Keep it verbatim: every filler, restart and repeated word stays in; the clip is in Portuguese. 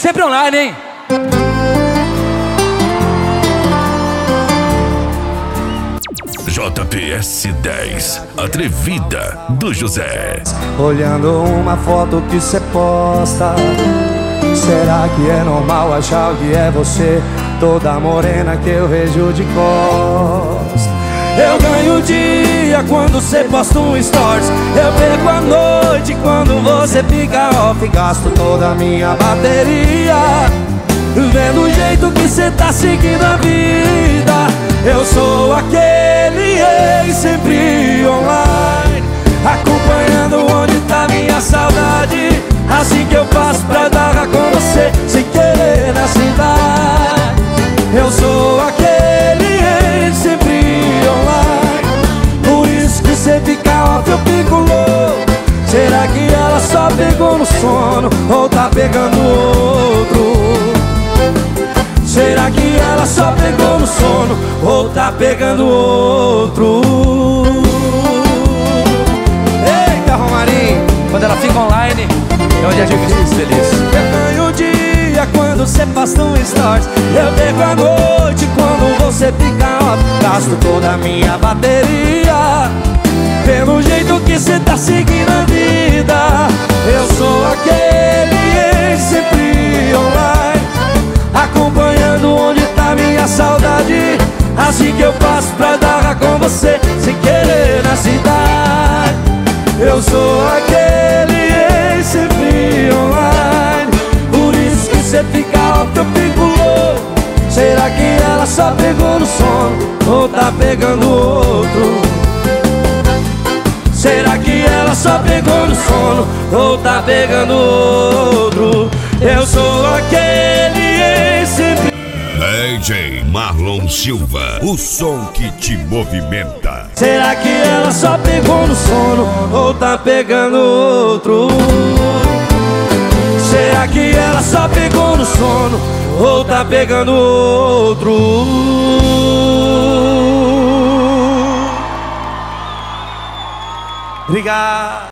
sempre online, hein? J P S dez, Atrevida, do José. Olhando uma foto que cê posta, será que é normal achar que é você, toda morena que eu vejo de costas? Eu ganho o dia quando cê posta um stories, eu perco a noite quando você fica off. Gasto toda a minha bateria vendo o jeito que cê tá seguindo a vida. Eu sou aquele ex sempre online, acompanhando onde tá minha saudade. Assim que eu passo pra dar com você, sem querer na cidade. Eu sou aquele ex sempre online, por isso que cê fica off, eu fico louco. Será que ela só pegou no sono ou tá pegando outro? Será que ela só pegou no sono ou tá pegando outro? Eita, Romarinho, quando ela fica online é um dia difícil, feliz. Eu ganho o dia quando cê posta um stories, eu perco a noite quando você fica off. Gasto toda a minha bateria pelo jeito que cê tá seguindo a vida. Eu sou aquele ex sempre online, acompanhando onde tá minha saudade. Assim que eu passo pra dar com você, sem querer na cidade. Eu sou aquele ex sempre online, por isso que cê fica off, eu fico louco. Será que ela só pegou no sono ou tá pegando outro? Será que ela só pegou no sono ou tá pegando outro? Eu sou aquele ex sempre. D J Marlon Silva, o som que te movimenta. Será que ela só pegou no sono ou tá pegando outro? Será que ela só pegou no sono ou tá pegando outro? Obrigado.